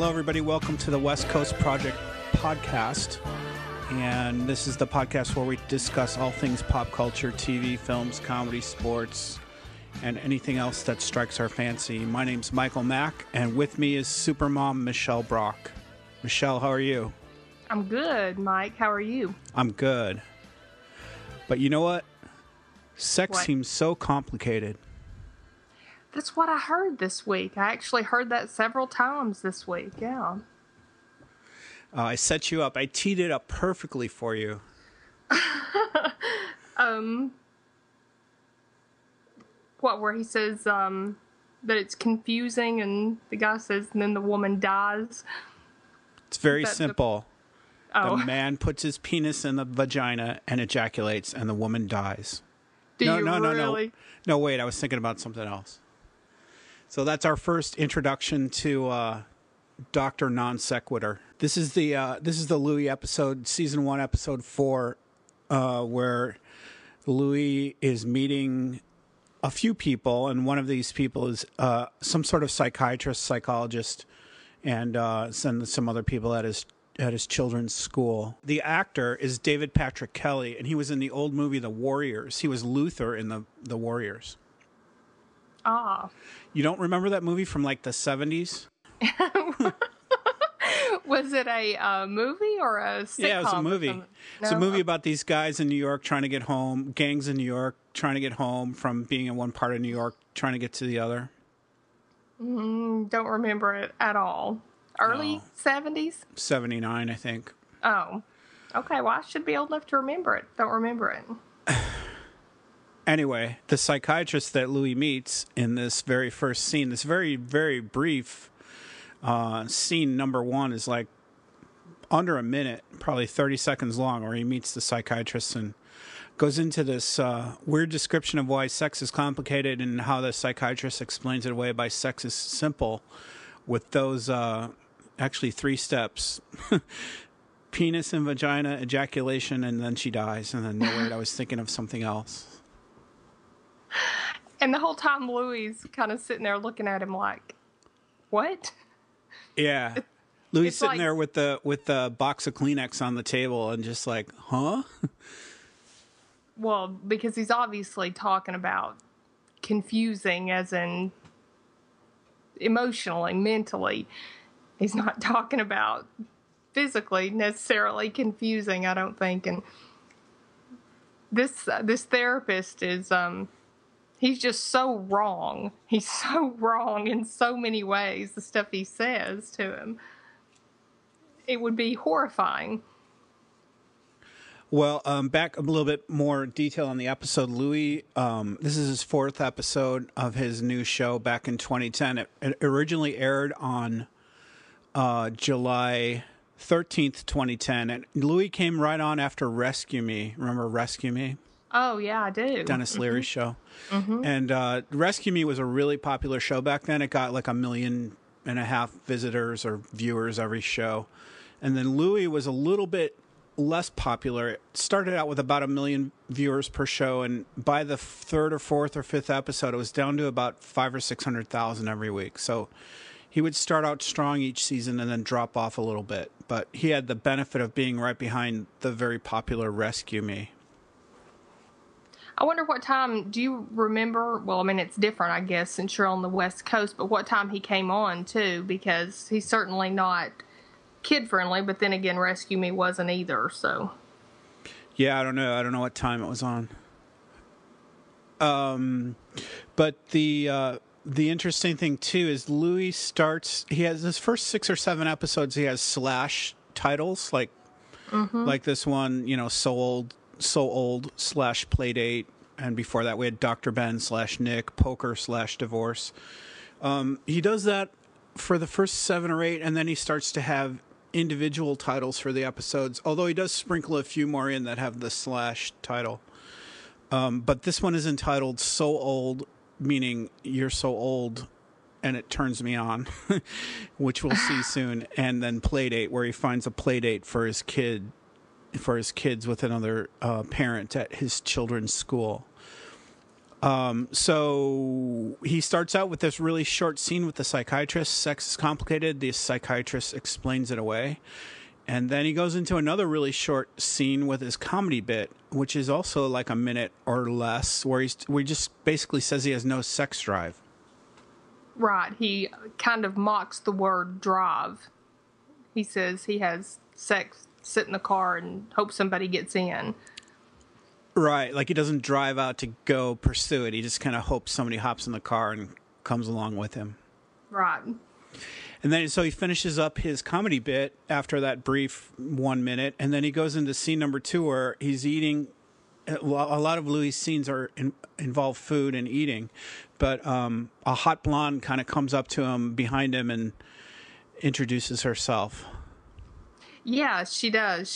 Hello, everybody. Welcome to the West Coast Project podcast. And this is the podcast where we discuss all things pop culture, TV, films, comedy, sports, and anything else that strikes our fancy. My name's Michael Mack, and with me is Supermom Michelle Brock. Michelle, how are you? I'm good, Mike. How are you? I'm good. But you know what? Sex What? seems so complicated. That's what I heard this week. I actually heard that several times this week, yeah. I set you up. I teed it up perfectly for you. What, where he says that it's confusing and the guy says and then the woman dies? It's very Is that simple. Oh, The man puts his penis in the vagina and ejaculates, and the woman dies. no, No. No, wait, I was thinking about something else. So that's our first introduction to Dr. Non Sequitur. This is the Louis episode, season 1, episode 4, where Louis is meeting a few people, and one of these people is some sort of psychiatrist, psychologist, and some other people at his children's school. The actor is David Patrick Kelly, and he was in the old movie The Warriors. He was Luther in the Warriors. Ah. You don't remember that movie from like the 70s? Was it a movie or a sitcom? Yeah, it was a or movie. something? It's a No? movie about these guys in New York trying to get home, gangs in New York trying to get home from being in one part of New York, trying to get to the other. Don't remember it at all. Early No. 70s? 79, I think. Oh. Okay, well, I should be old enough to remember it. Don't remember it. Anyway, the psychiatrist that Louis meets in this very first scene, this very, very brief scene number 1 is like under a minute, probably 30 seconds long, where he meets the psychiatrist and goes into this weird description of why sex is complicated and how the psychiatrist explains it away by sex is simple with those actually 3 steps. Penis and vagina, ejaculation, and then she dies. And then, no, wait, I was thinking of something else. And the whole time Louis kind of sitting there looking at him like, what? Yeah. Louis it's sitting like- there with the box of Kleenex on the table and just like, huh? Well, because he's obviously talking about confusing as in emotionally, mentally. He's not talking about physically necessarily confusing, I don't think. And this therapist is he's just so wrong. He's so wrong in so many ways, the stuff he says to him. It would be horrifying. Well, back a little bit more detail on the episode. Louis, this is his 4th episode of his new show back in 2010. It originally aired on July 13th, 2010. And Louis came right on after Rescue Me. Remember Rescue Me? Oh, yeah, I do. Dennis Leary's show. And Rescue Me was a really popular show back then. It got like 1.5 million visitors or viewers every show. And then Louis was a little bit less popular. It started out with about 1 million viewers per show, and by the 3rd or 4th or 5th episode, it was down to about 500,000 or 600,000 every week. So he would start out strong each season and then drop off a little bit. But he had the benefit of being right behind the very popular Rescue Me. I wonder what time, do you remember, well, I mean, it's different, I guess, since you're on the West Coast, but what time he came on, too, because he's certainly not kid-friendly, but then again, Rescue Me wasn't either, so. Yeah, I don't know what time it was on. But the interesting thing, too, is Louis he has his first 6 or 7 episodes, he has slash titles, like this one, So Old / Playdate, and before that we had Dr. Ben / Nick, Poker / Divorce. He does that for the first 7 or 8, and then he starts to have individual titles for the episodes, although he does sprinkle a few more in that have the slash title. But this one is entitled So Old, meaning you're so old and it turns me on, which we'll see soon. And then Playdate, where he finds a playdate for his kids with another parent at his children's school. So he starts out with this really short scene with the psychiatrist. Sex is complicated. The psychiatrist explains it away. And then he goes into another really short scene with his comedy bit, which is also like a minute or less, where he just basically says he has no sex drive. Right. He kind of mocks the word drive. He says he has sex, sit in the car, and hope somebody gets in. Right. Like he doesn't drive out to go pursue it. He just kind of hopes somebody hops in the car and comes along with him. Right. And then so he finishes up his comedy bit after that brief 1 minute, and then he goes into scene number 2 where he's eating. A lot of Louis' scenes involve food and eating, but a hot blonde kind of comes up to him behind him and introduces herself. Yeah, she does.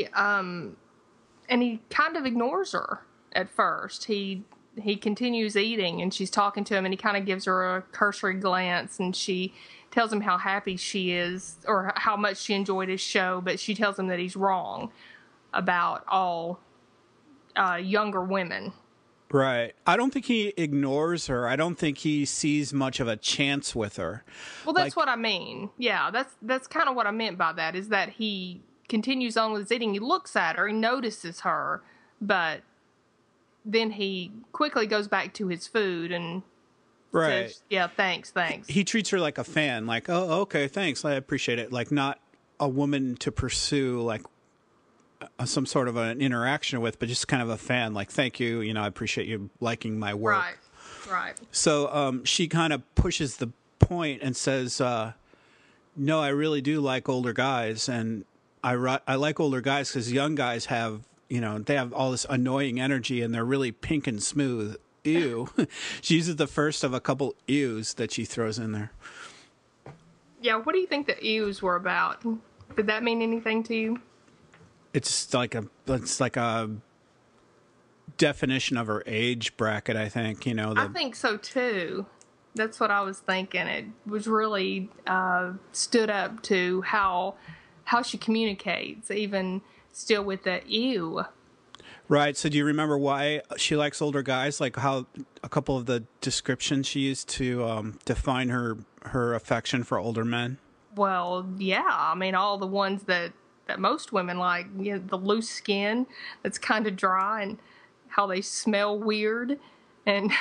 And he kind of ignores her at first. He continues eating, and she's talking to him, and he kind of gives her a cursory glance, and she tells him how happy she is, or how much she enjoyed his show, but she tells him that he's wrong about all younger women. Right. I don't think he ignores her. I don't think he sees much of a chance with her. Well, that's what I mean. Yeah, that's kind of what I meant by that, is that he continues on with his eating. He looks at her, he notices her, but then he quickly goes back to his food and says, yeah, thanks. He treats her like a fan, like, oh, okay, thanks, I appreciate it. Like, not a woman to pursue, like, some sort of an interaction with, but just kind of a fan, like, thank you, I appreciate you liking my work. Right. So she kind of pushes the point and says, no, I really do like older guys, and I like older guys because young guys have, they have all this annoying energy, and they're really pink and smooth. Ew. She uses the first of a couple ews that she throws in there. Yeah, what do you think the ews were about? Did that mean anything to you? It's like a definition of her age bracket, I think. I think so too. That's what I was thinking. It was really stood up to how she communicates, even still with the ew. Right. So do you remember why she likes older guys? Like how a couple of the descriptions she used to define her affection for older men? Well, yeah. I mean, all the ones that most women like, the loose skin that's kind of dry, and how they smell weird, and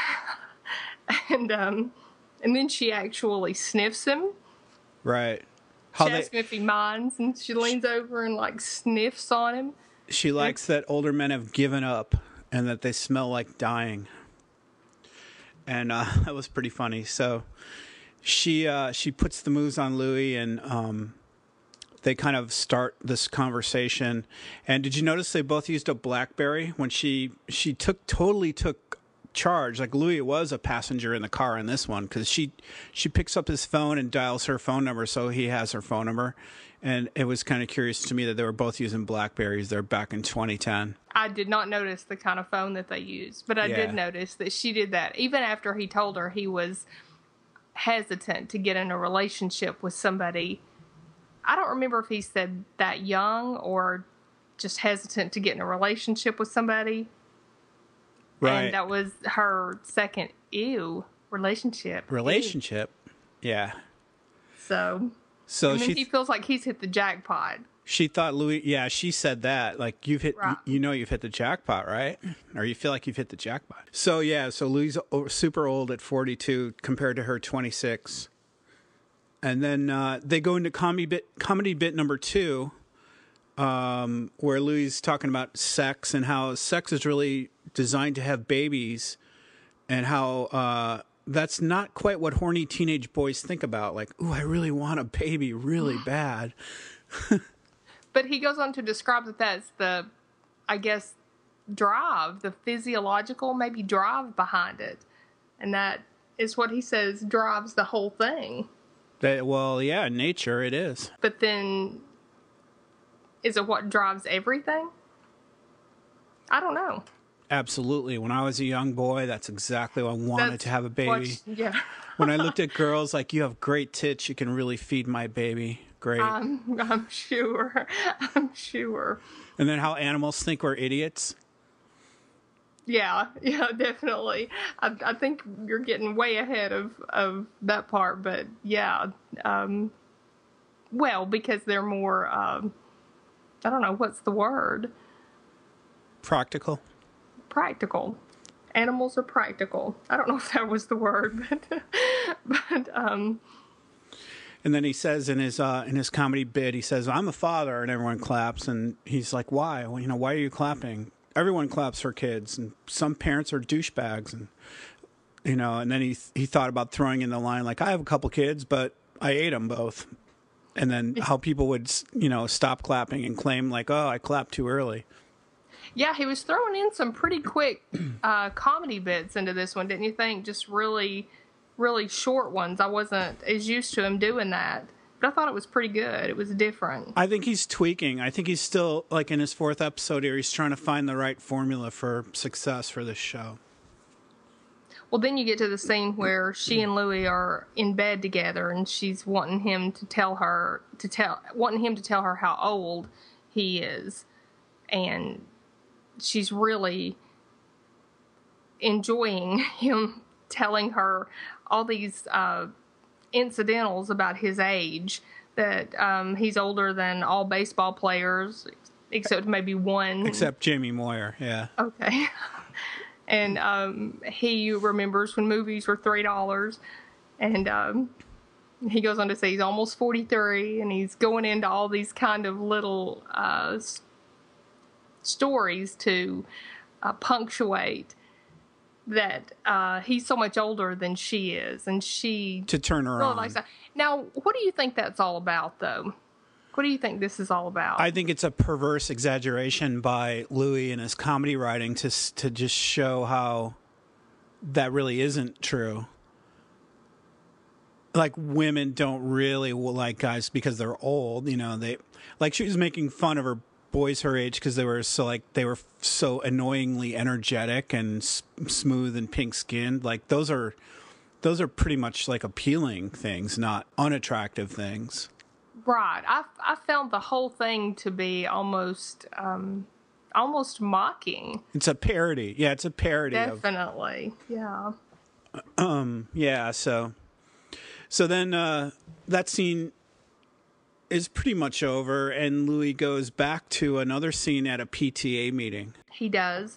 and then she actually sniffs him. Right. She asks him if he minds, and she leans over and like sniffs on him. She likes that older men have given up and that they smell like dying. And that was pretty funny. So she puts the moves on Louis, and they kind of start this conversation. And did you notice they both used a BlackBerry when she totally took charge? Like Louis was a passenger in the car in this one, because she picks up his phone and dials her phone number, so he has her phone number. And it was kind of curious to me that they were both using BlackBerries. They're back in 2010. I did not notice the kind of phone that they used, but I did notice that she did that. Even after he told her he was hesitant to get in a relationship with somebody. I don't remember if he said that young or just hesitant to get in a relationship with somebody. Right. And that was her second relationship. Yeah. So and then he feels like he's hit the jackpot. She thought Louis, she said that. Like, you've hit the jackpot, right? Or you feel like you've hit the jackpot. So Louis super old at 42 compared to her 26. And then they go into comedy bit number 2, where Louis is talking about sex and how sex is really designed to have babies, and how that's not quite what horny teenage boys think about. Like, ooh, I really want a baby really bad. But he goes on to describe that that's the, I guess, drive, the physiological maybe drive behind it. And that is what he says drives the whole thing. Nature, it is. But then, is it what drives everything? I don't know. Absolutely. When I was a young boy, that's exactly what I wanted, to have a baby. Yeah. When I looked at girls, like, you have great tits, you can really feed my baby. Great. I'm sure. And then how animals think we're idiots. Yeah, definitely. I think you're getting way ahead of that part, but yeah. Well, because they're more, I don't know, what's the word? Practical. Practical. Animals are practical. I don't know if that was the word, but And then he says in his comedy bit, he says, "I'm a father," and everyone claps. And he's like, "Why? Well, why are you clapping? Everyone claps for kids, and some parents are douchebags." And and then he thought about throwing in the line like, "I have a couple kids, but I ate them both." And then how people would stop clapping and claim like, "Oh, I clapped too early." Yeah, he was throwing in some pretty quick comedy bits into this one, didn't you think? Just really, really short ones. I wasn't as used to him doing that, but I thought it was pretty good. It was different. I think he's tweaking. I think he's still, like in his 4th episode here, he's trying to find the right formula for success for this show. Well, then you get to the scene where she and Louis are in bed together, and she's wanting him to tell her how old he is, and she's really enjoying him telling her all these incidentals about his age, that he's older than all baseball players except maybe one. Except Jamie Moyer, yeah. Okay. And he remembers when movies were $3, and he goes on to say he's almost 43, and he's going into all these kind of little stories to punctuate that he's so much older than she is, and she to turn her really on. Likes that. Now, what do you think that's all about, though? What do you think this is all about? I think it's a perverse exaggeration by Louis in his comedy writing to just show how that really isn't true. Like, women don't really like guys because they're old. They like, she was making fun of her boys her age because they were so annoyingly energetic and smooth and pink skinned. Like, those are pretty much like appealing things, not unattractive things. Right. I found the whole thing to be almost mocking. It's a parody. Yeah, it's a parody. Definitely. Yeah. Yeah. So then that scene is pretty much over, and Louis goes back to another scene at a PTA meeting. He does.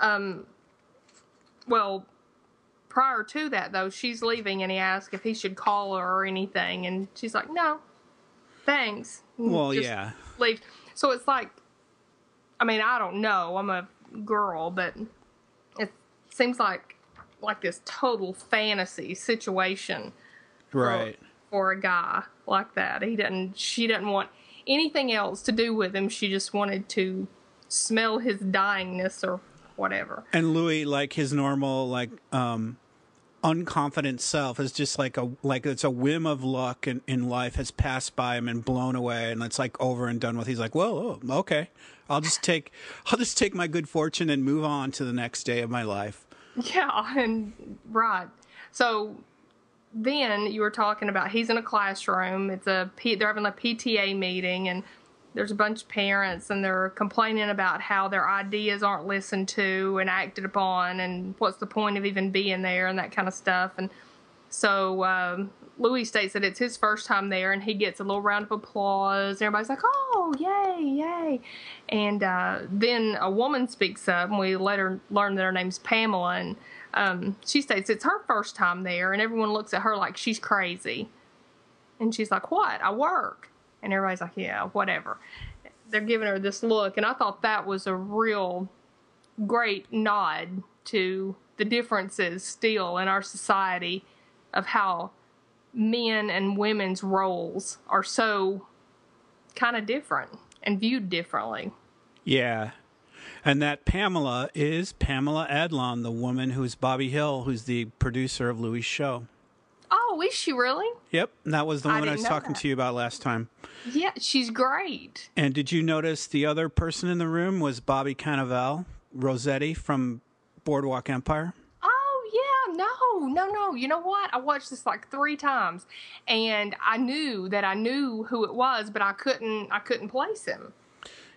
Well, prior to that, though, she's leaving, and he asks if he should call her or anything, and she's like, "No, thanks." Well, just yeah. Leave. So it's like, I mean, I don't know. I'm a girl, but it seems like this total fantasy situation. Right. For a guy like that. She doesn't want anything else to do with him. She just wanted to smell his dyingness or whatever. And Louis, like his normal, unconfident self, is just like it's a whim of luck in life has passed by him and blown away, and it's like over and done with. He's like, well, oh, okay, I'll just take my good fortune and move on to the next day of my life. Yeah, and right. So then you were talking about he's in a classroom. They're having a PTA meeting, and there's a bunch of parents, and they're complaining about how their ideas aren't listened to and acted upon, and what's the point of even being there, and that kind of stuff. And so Louis states that it's his first time there, and he gets a little round of applause. Everybody's like, "Oh, yay, yay!" And then a woman speaks up, and we later learn that her name's Pamela, and she states it's her first time there, and everyone looks at her like she's crazy. And she's like, "What? I work." And everybody's like, "Yeah, whatever." They're giving her this look, and I thought that was a real great nod to the differences still in our society of how men and women's roles are so kind of different and viewed differently. Yeah. And that Pamela is Pamela Adlon, the woman who's Bobby Hill, who's the producer of Louis' show. Oh, is she really? Yep, that was the one I was talking to you about last time. Yeah, she's great. And did you notice the other person in the room was Bobby Cannavale, Rossetti from Boardwalk Empire? Oh, yeah, no. You know what? I watched this like 3 times, and I knew who it was, but I couldn't place him.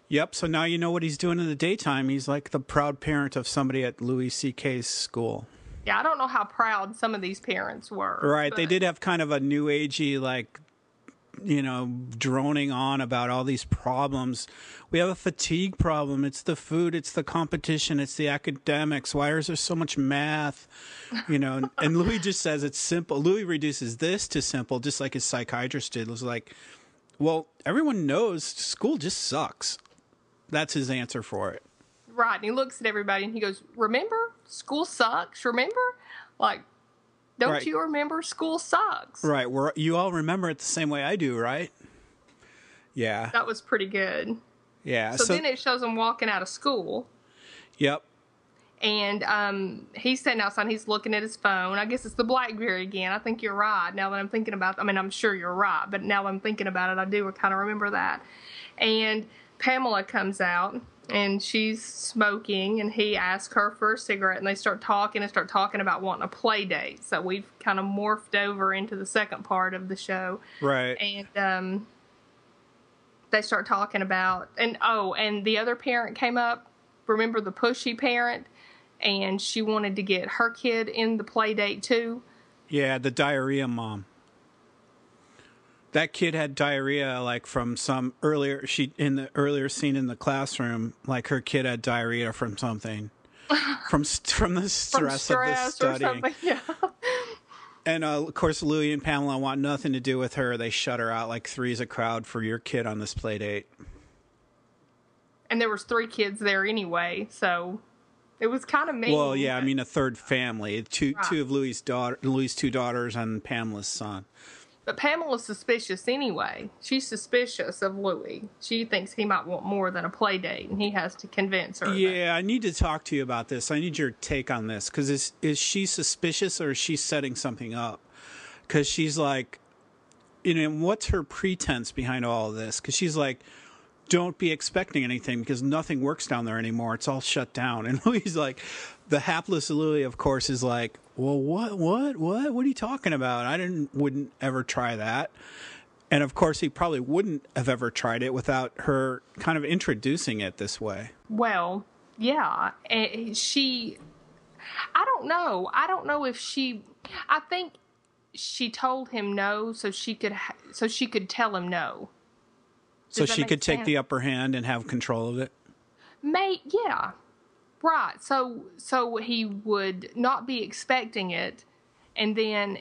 Yep. So now you know what he's doing in the daytime. He's like the proud parent of somebody at Louis C.K.'s school. Yeah, I don't know how proud some of these parents were. Right. But They did have kind of a new agey, like, droning on about all these problems. We have a fatigue problem. It's the food. It's the competition. It's the academics. Why is there so much math? And Louis just says it's simple. Louis reduces this to simple, just like his psychiatrist did. It was like, well, everyone knows school just sucks. That's his answer for it. Right. And he looks at everybody and he goes, remember? School sucks. Remember? Like, don't Right. you remember? School sucks. Right. You all remember it the same way I do, right? Yeah. That was pretty good. Yeah. So then it shows him walking out of school. Yep. And he's sitting outside and he's looking at his phone. I guess it's the BlackBerry again. I think you're right. Now that I'm thinking about it. I mean, I'm sure you're right. But now that I'm thinking about it, I do kind of remember that. And Pamela comes out. And she's smoking, and he asks her for a cigarette, and they start talking about wanting a play date. So we've kind of morphed over into the second part of the show. Right. And they start talking about, and the other parent came up. Remember the pushy parent? And she wanted to get her kid in the play date too. Yeah, the diarrhea mom. That kid had diarrhea, like from some earlier. In the earlier scene in the classroom, like her kid had diarrhea from something, from the stress of the studying. Yeah. And of course, Louis and Pamela want nothing to do with her. They shut her out. Like, three's a crowd for your kid on this play date. And there was 3 kids there anyway, so it was kind of mean. Well, yeah, I mean a third family, two of Louis' 2 daughters and Pamela's son. But Pamela's suspicious anyway. She's suspicious of Louis. She thinks he might want more than a play date, and he has to convince her. Yeah, I need to talk to you about this. I need your take on this, because is she suspicious or is she setting something up? Because she's like, what's her pretense behind all of this? Because she's like, don't be expecting anything because nothing works down there anymore. It's all shut down. And Louis like, the hapless Louis, of course, is like, well, what are you talking about? Wouldn't ever try that. And of course, he probably wouldn't have ever tried it without her kind of introducing it this way. Well, yeah. I don't know. I don't know if I think she told him no so she could tell him no. So she could take the upper hand and have control of it? Yeah. Right. So he would not be expecting it. And then,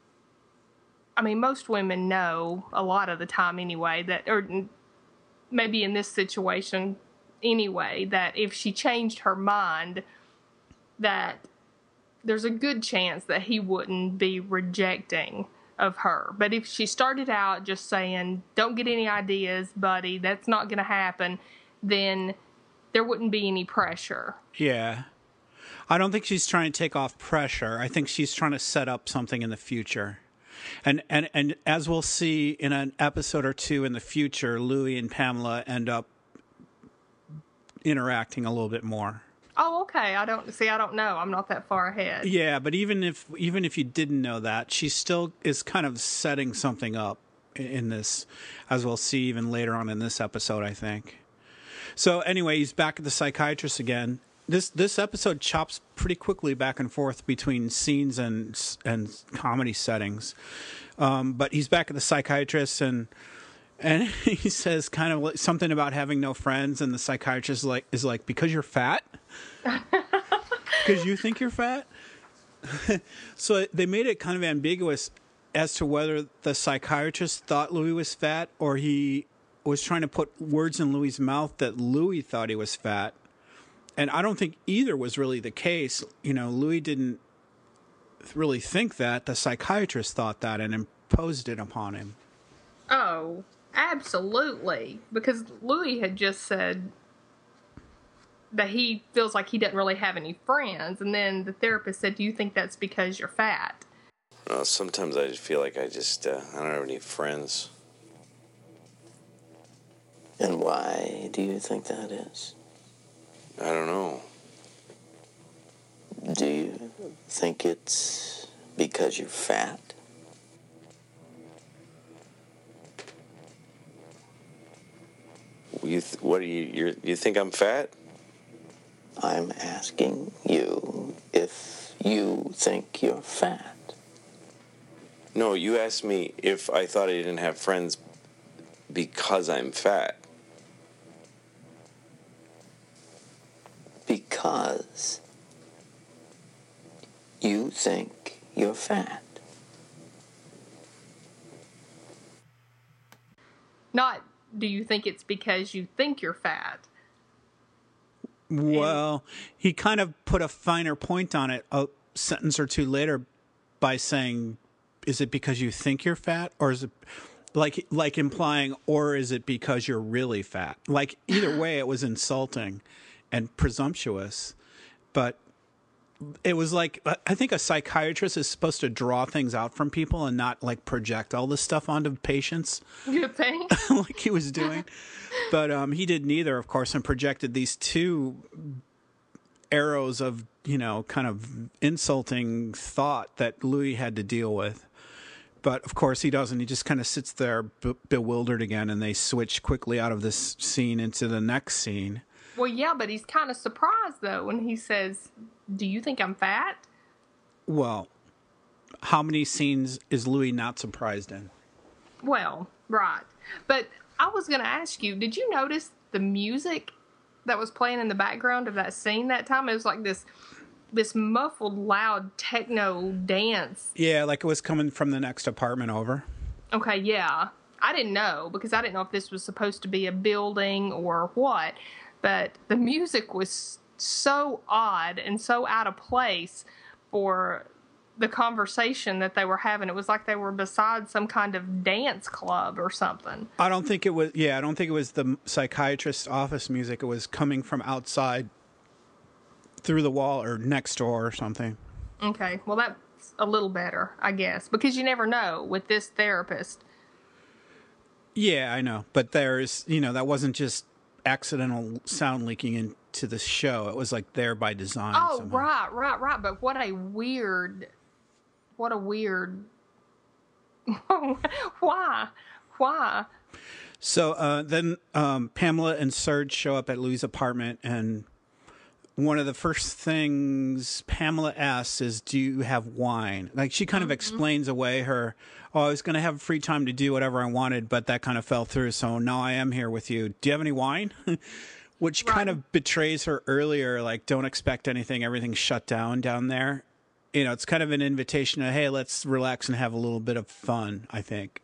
I mean, most women know a lot of the time anyway or maybe in this situation anyway, that if she changed her mind, that there's a good chance that he wouldn't be rejecting of her. But if she started out just saying, don't get any ideas, buddy, that's not going to happen, then there wouldn't be any pressure. Yeah. I don't think she's trying to take off pressure. I think she's trying to set up something in the future. And as we'll see in an episode or two in the future, Louis and Pamela end up interacting a little bit more. Oh, okay. I don't know. I'm not that far ahead. Yeah, but even if you didn't know that, she still is kind of setting something up in this, as we'll see even later on in this episode, I think. So anyway, he's back at the psychiatrist again. This episode chops pretty quickly back and forth between scenes and comedy settings. But he's back at the psychiatrist and he says kind of like something about having no friends, and the psychiatrist is like because you're fat? Because you think you're fat? So they made it kind of ambiguous as to whether the psychiatrist thought Louis was fat or he was trying to put words in Louis' mouth that Louis thought he was fat. And I don't think either was really the case. Louis didn't really think that. The psychiatrist thought that and imposed it upon him. Oh, absolutely. Because Louis had just said that he feels like he doesn't really have any friends. And then the therapist said, do you think that's because you're fat? Well, sometimes I just feel like I don't have any friends. And why do you think that is? I don't know. Do you think it's because you're fat? What do you think I'm fat? I'm asking you if you think you're fat. No, you asked me if I thought I didn't have friends because I'm fat. Because you think you're fat. Not, do you think it's because you think you're fat? Well, he kind of put a finer point on it a sentence or two later by saying, is it because you think you're fat, or is it like implying, or is it because you're really fat? Like either way, it was insulting and presumptuous. But it was like, I think a psychiatrist is supposed to draw things out from people and not like project all this stuff onto patients. You think? Like he was doing. But he did neither, of course, and projected these two arrows of, kind of insulting thought that Louis had to deal with. But, of course, he doesn't. He just kind of sits there bewildered again, and they switch quickly out of this scene into the next scene. Well, yeah, but he's kind of surprised, though, when he says, do you think I'm fat? Well, how many scenes is Louis not surprised in? Well, right. But I was going to ask you, did you notice the music that was playing in the background of that scene that time? It was like this muffled, loud techno dance. Yeah, like it was coming from the next apartment over. Okay, yeah. I didn't know, because I didn't know if this was supposed to be a building or what. But the music was so odd and so out of place for the conversation that they were having. It was like they were beside some kind of dance club or something. I don't think it was the psychiatrist's office music. It was coming from outside through the wall or next door or something. Okay, well, that's a little better, I guess, because you never know with this therapist. Yeah, I know. But there's, that wasn't just accidental sound leaking into the show. It was like there by design. Oh, somehow. right. But what a weird. Why? So then Pamela and Serge show up at Louis' apartment, and one of the first things Pamela asks is, do you have wine? Like she kind of explains away her, I was going to have free time to do whatever I wanted, but that kind of fell through. So now I am here with you. Do you have any wine? Which kind of betrays her earlier, like, don't expect anything. Everything's shut down there. It's kind of an invitation to, hey, let's relax and have a little bit of fun, I think.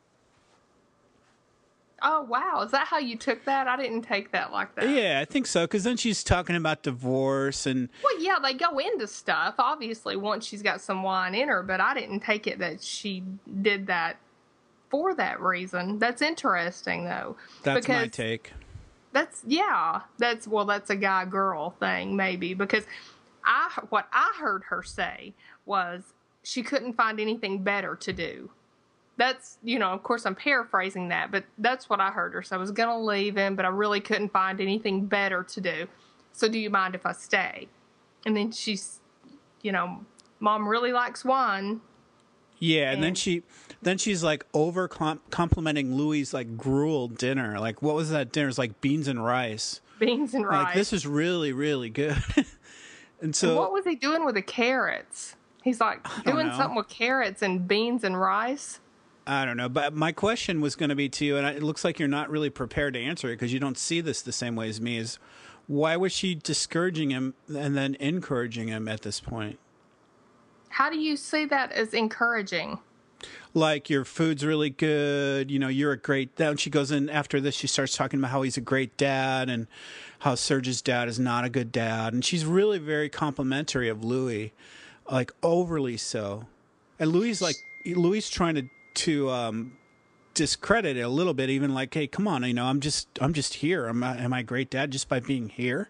Oh, wow. Is that how you took that? I didn't take that like that. Yeah, I think so. Because then she's talking about divorce and... Well, yeah, they go into stuff, obviously, once she's got some wine in her. But I didn't take it that she did that for that reason. That's interesting, though. That's my take. That's a guy-girl thing, maybe. Because what I heard her say was she couldn't find anything better to do. That's, of course I'm paraphrasing that, but that's what I heard her. So I was going to leave him, but I really couldn't find anything better to do. So do you mind if I stay? And then she's, Mom really likes wine. Yeah, and then she's like over complimenting Louis' like gruel dinner. Like, what was that dinner? It's like beans and rice. Beans and rice. Like, this is really, really good. And what was he doing with the carrots? He's like doing something with carrots and beans and rice. I don't know, but my question was going to be to you, and it looks like you're not really prepared to answer it because you don't see this the same way as me, is why was she discouraging him and then encouraging him at this point? How do you see that as encouraging? Like, your food's really good, you're a great dad. And she goes in after this, she starts talking about how he's a great dad and how Serge's dad is not a good dad. And she's really very complimentary of Louis, like overly so. And Louis trying to discredit it a little bit, even like, hey, come on, I'm just here. Am I a great dad just by being here?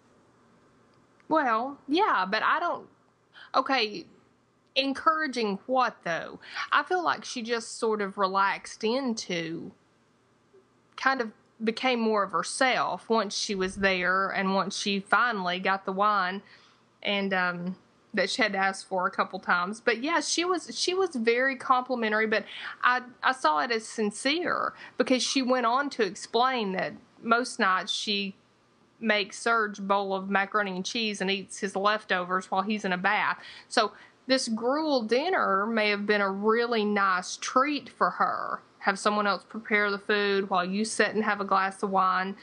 Well, yeah, but I don't. Okay, encouraging what though? I feel like she just sort of relaxed into, kind of became more of herself once she was there and once she finally got the wine and that she had to ask for a couple times. But yeah, she was very complimentary, but I saw it as sincere because she went on to explain that most nights she makes Serge a bowl of macaroni and cheese and eats his leftovers while he's in a bath. So this gruel dinner may have been a really nice treat for her. Have someone else prepare the food while you sit and have a glass of wine.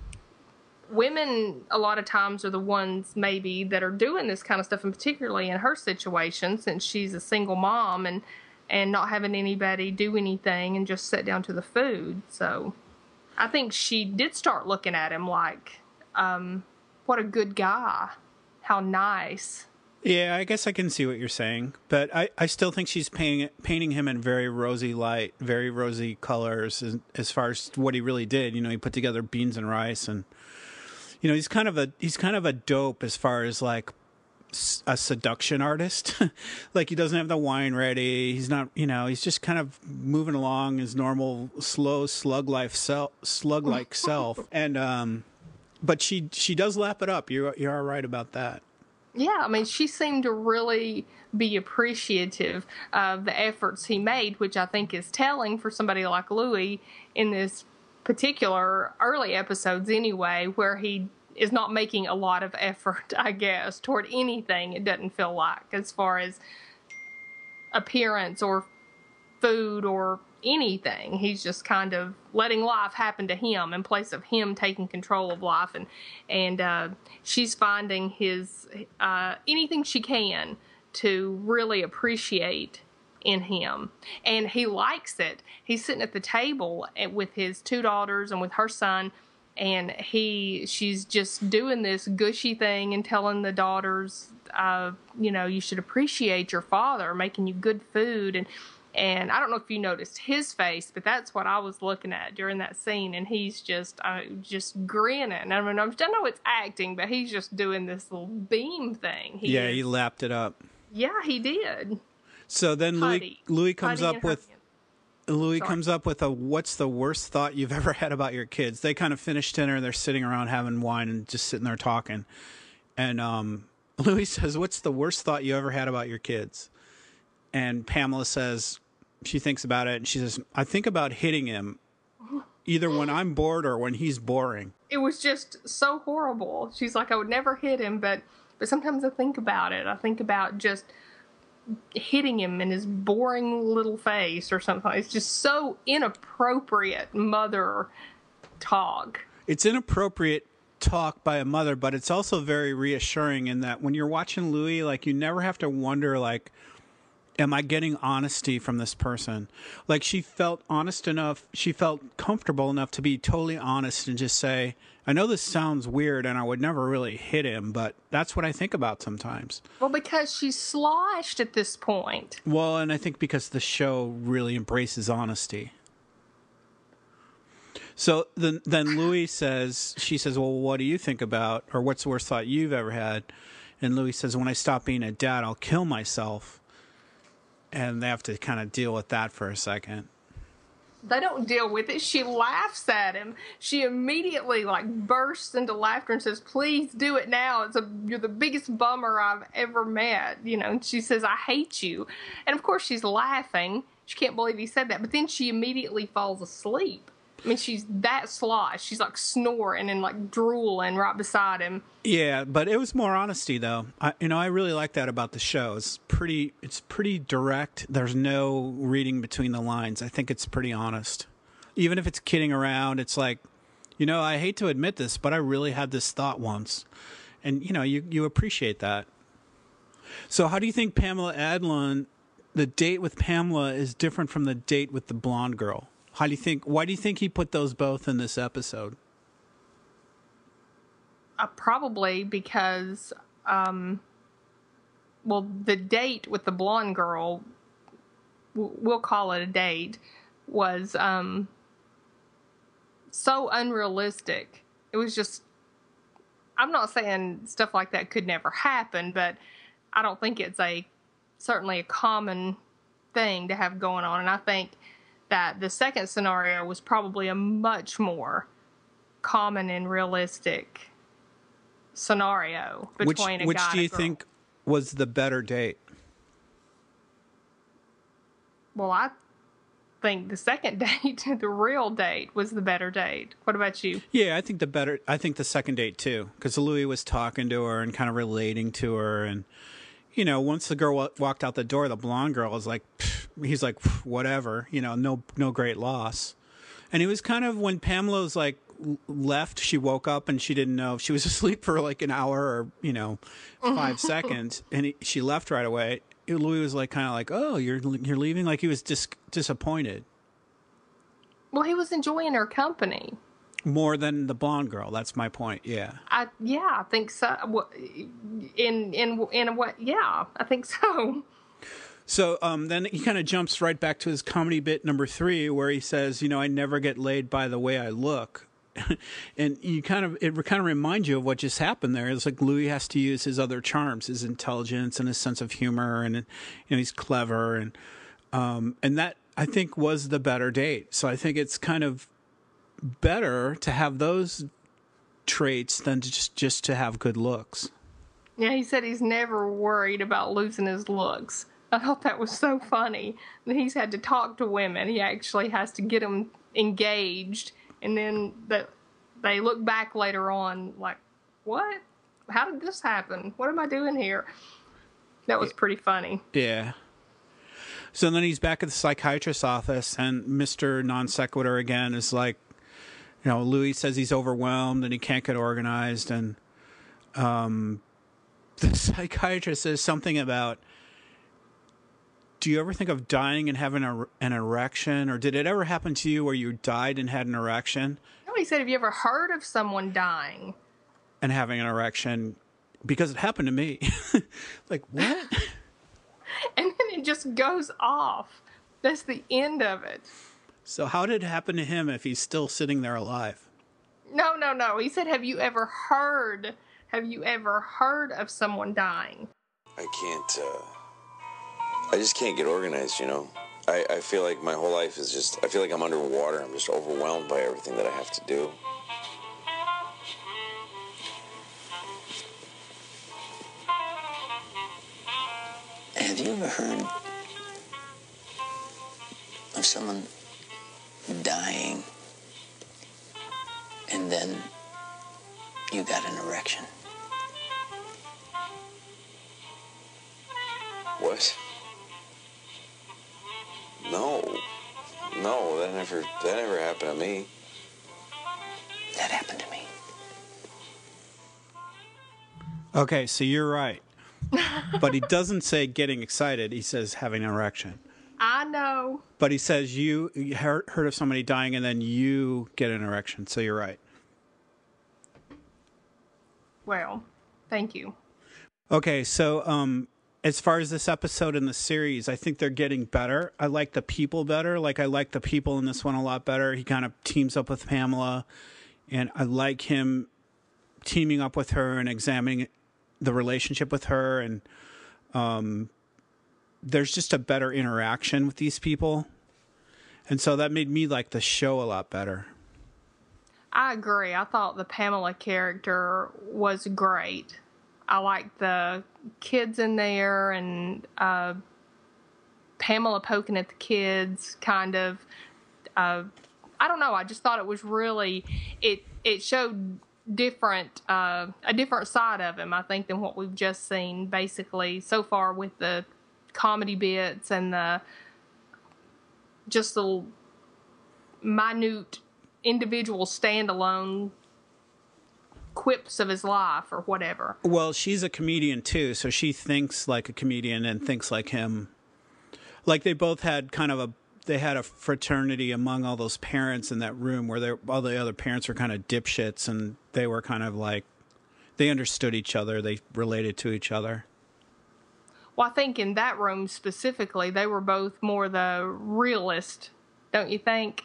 Women, a lot of times, are the ones maybe that are doing this kind of stuff, and particularly in her situation, since she's a single mom and not having anybody do anything and just sit down to the food. So I think she did start looking at him like, what a good guy. How nice. Yeah, I guess I can see what you're saying, but I still think she's painting him in very rosy light, very rosy colors as far as what he really did. You know, he put together beans and rice, and you know, he's kind of a dope as far as like a seduction artist. Like, he doesn't have the wine ready. He's not, you know, he's just kind of moving along his normal slow slug-like self. And but she does lap it up. You are right about that. Yeah, I mean, she seemed to really be appreciative of the efforts he made, which I think is telling for somebody like Louis in this particular early episodes anyway, where he is not making a lot of effort, I guess, toward anything. It doesn't feel like, as far as appearance or food or anything. He's just kind of letting life happen to him in place of him taking control of life, and she's finding his anything she can to really appreciate in him, and he likes it. He's sitting at the table with his two daughters and with her son, and she's just doing this gushy thing and telling the daughters, you know, you should appreciate your father making you good food, and I don't know if you noticed his face, but that's what I was looking at during that scene, and he's just grinning. I mean, I know it's acting, but he's just doing this little beam thing. He lapped it up. Yeah, he did. So then Louis comes up with a what's the worst thought you've ever had about your kids? They kind of finish dinner, they're sitting around having wine and just sitting there talking. And Louis says, "What's the worst thought you ever had about your kids?" And Pamela says, she thinks about it, and she says, "I think about hitting him, either when I'm bored or when he's boring." It was just so horrible. She's like, "I would never hit him, but sometimes I think about it. I think about just hitting him in his boring little face or something." It's just so inappropriate mother talk. It's inappropriate talk by a mother, but it's also very reassuring in that when you're watching Louis, like, you never have to wonder, like, am I getting honesty from this person? Like, she felt honest enough, she felt comfortable enough to be totally honest and just say, I know this sounds weird and I would never really hit him, but that's what I think about sometimes. Well, because she's sloshed at this point. Well, and I think because the show really embraces honesty. So then Louis says, she says, well, what do you think about, or what's the worst thought you've ever had? And Louis says, when I stop being a dad, I'll kill myself. And they have to kind of deal with that for a second. They don't deal with it. She laughs at him. She immediately, like, bursts into laughter and says, please do it now. You're the biggest bummer I've ever met. You know, and she says, I hate you. And of course she's laughing. She can't believe he said that. But then she immediately falls asleep. I mean, she's that sloshed. She's like snoring and like drooling right beside him. Yeah, but it was more honesty, though. I really like that about the show. It's pretty direct. There's no reading between the lines. I think it's pretty honest. Even if it's kidding around, it's like, I hate to admit this, but I really had this thought once. And, you appreciate that. So how do you think Pamela Adlon, the date with Pamela is different from the date with the blonde girl? Why do you think he put those both in this episode? Probably because, the date with the blonde girl, we'll call it a date, was so unrealistic. It was just, I'm not saying stuff like that could never happen, but I don't think it's certainly a common thing to have going on. And I think that the second scenario was probably a much more common and realistic scenario between a guy and a girl. Which do you think was the better date? Well, think the second date, the real date, was the better date. What about you? Yeah, I think the second date too, because Louis was talking to her and kind of relating to her, and once the girl walked out the door, the blonde girl was like, he's like, whatever, no great loss. And it was kind of when Pamela was like left, she woke up and she didn't know if she was asleep for like an hour or 5 seconds, and she left right away. Louis was like kind of like, oh, you're leaving, like he was disappointed. Well, he was enjoying her company more than the blonde girl. That's my point. Yeah. I think so. In a way, yeah, I think so. So then he kind of jumps right back to his comedy bit number 3, where he says, I never get laid by the way I look. And it kind of reminds you of what just happened there. It's like Louis has to use his other charms, his intelligence and his sense of humor, and he's clever, and that I think was the better date. So I think it's kind of better to have those traits than just to have good looks. Yeah, he said he's never worried about losing his looks. I thought that was so funny that he's had to talk to women. He actually has to get them engaged, and then they look back later on like, what? How did this happen? What am I doing here? That was pretty funny. Yeah. So then he's back at the psychiatrist's office, and Mr. Non Sequitur again is like, Louis says he's overwhelmed and he can't get organized, and the psychiatrist says something about, do you ever think of dying and having an erection? Or did it ever happen to you where you died and had an erection? No, he said, have you ever heard of someone dying and having an erection? Because it happened to me. Like, what? And then it just goes off. That's the end of it. So how did it happen to him if he's still sitting there alive? No. He said, have you ever heard of someone dying? I just can't get organized, I feel like my whole life is I feel like I'm underwater. I'm just overwhelmed by everything that I have to do. Have you ever heard of someone dying and then you got an erection? What? No, that never happened to me. That happened to me. Okay, so you're right. But he doesn't say getting excited. He says having an erection. I know. But he says you heard of somebody dying and then you get an erection. So you're right. Well, thank you. Okay, so as far as this episode in the series, I think they're getting better. I like the people better. Like, I like the people in this one a lot better. He kind of teams up with Pamela, and I like him teaming up with her and examining the relationship with her, and there's just a better interaction with these people, and so that made me like the show a lot better. I agree. I thought the Pamela character was great. I liked the kids in there, and Pamela poking at the kids, kind of. I don't know. I just thought it was really, it showed a different side of him, I think, than what we've just seen basically so far with the comedy bits and the minute individual standalone quips of his life or whatever. Well, she's a comedian too, so she thinks like a comedian and thinks like him. Like, they both had they had a fraternity among all those parents in that room where all the other parents were kind of dipshits, and they were kind of like, they understood each other, they related to each other. Well, I think in that room specifically, they were both more the realist, don't you think?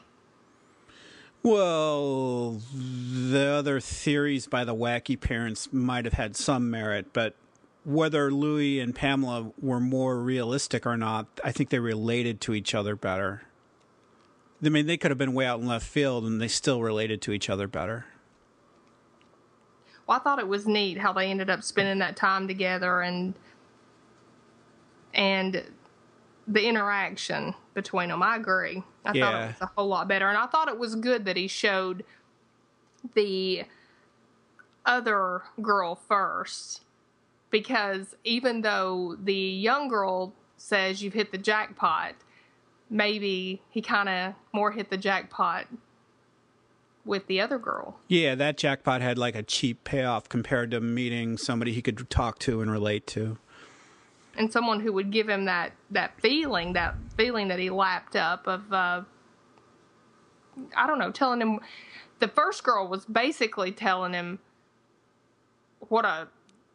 Well, the other theories by the wacky parents might have had some merit, but whether Louis and Pamela were more realistic or not, I think they related to each other better. I mean, they could have been way out in left field, and they still related to each other better. Well, I thought it was neat how they ended up spending that time together, and the interaction between them. I agree. I thought Yeah. it was a whole lot better. And I thought it was good that he showed the other girl first, because even though the young girl says you've hit the jackpot, maybe he kind of more hit the jackpot with the other girl. Yeah, that jackpot had like a cheap payoff compared to meeting somebody he could talk to and relate to. And someone who would give him that feeling that he lapped up of, I don't know, telling him. The first girl was basically telling him what's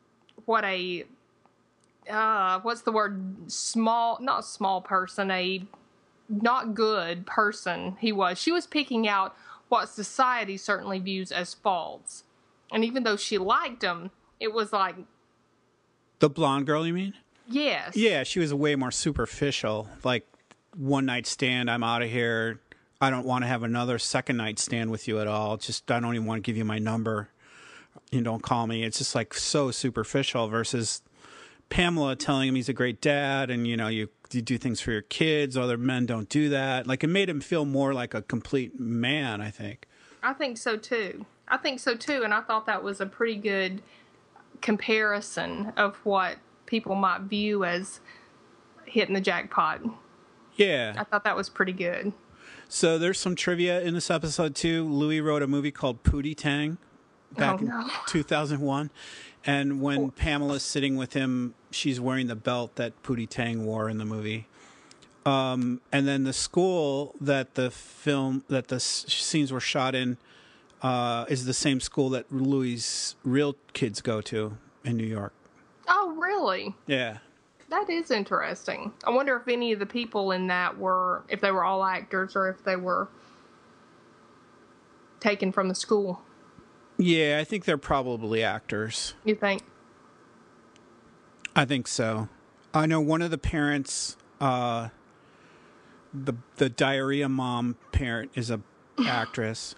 the word? Not small person, a not good person he was. She was picking out what society certainly views as faults. And even though she liked him, it was like... The blonde girl, you mean? Yes. Yeah, she was way more superficial. Like, one night stand, I'm out of here. I don't want to have another second night stand with you at all. Just, I don't even want to give you my number. You don't call me. It's just like so superficial versus Pamela telling him he's a great dad and, you know, you do things for your kids. Other men don't do that. Like, it made him feel more like a complete man, I think. I think so too. And I thought that was a pretty good comparison of what people might view as hitting the jackpot. Yeah. I thought that was pretty good. So there's some trivia in this episode too. Louis wrote a movie called Pootie Tang back in 2001. And when Pamela's sitting with him, she's wearing the belt that Pootie Tang wore in the movie. And then the school that the scenes were shot in is the same school that Louis' real kids go to in New York. Oh, really? Yeah. That is interesting. I wonder if any of the people in that if they were all actors or if they were taken from the school. Yeah, I think they're probably actors. You think? I think so. I know one of the parents, the diarrhea mom parent, is a actress.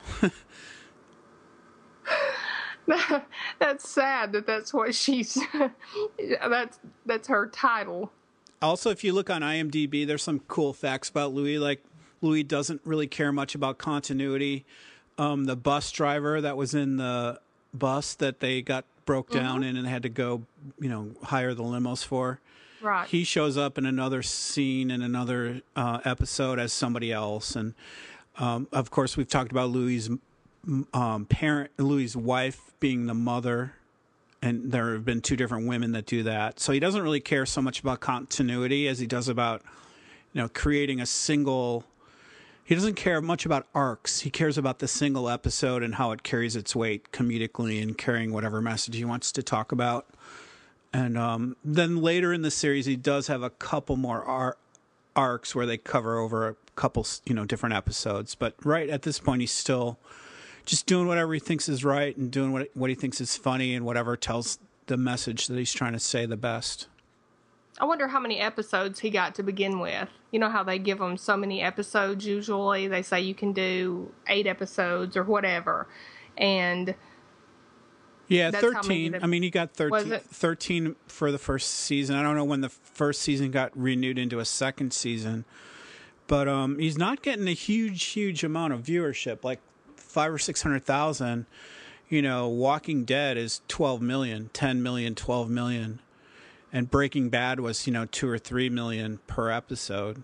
That's sad that's what she's that's her title. Also, if you look on IMDb, there's some cool facts about Louis. Like, Louis doesn't really care much about continuity. The bus driver that was in the bus that they got broke down in and had to go, hire the limos for. Right. He shows up in another scene in another episode as somebody else. And, of course, we've talked about Louis' Louis' wife being the mother, and there have been two different women that do that. So he doesn't really care so much about continuity as he does about, creating a single. He doesn't care much about arcs. He cares about the single episode and how it carries its weight comedically and carrying whatever message he wants to talk about. And then later in the series, he does have a couple more arcs where they cover over a couple, different episodes. But right at this point, he's still just doing whatever he thinks is right and doing what he thinks is funny and whatever tells the message that he's trying to say the best. I wonder how many episodes he got to begin with. You know how they give him so many episodes usually? They say you can do 8 episodes or whatever. And yeah, that's 13. I mean, he got 13 for the first season. I don't know when the first season got renewed into a second season. But he's not getting a huge amount of viewership, like 500,000 or 600,000. Walking Dead is 12 million, 10 million, 12 million. And Breaking Bad was, 2 or 3 million per episode.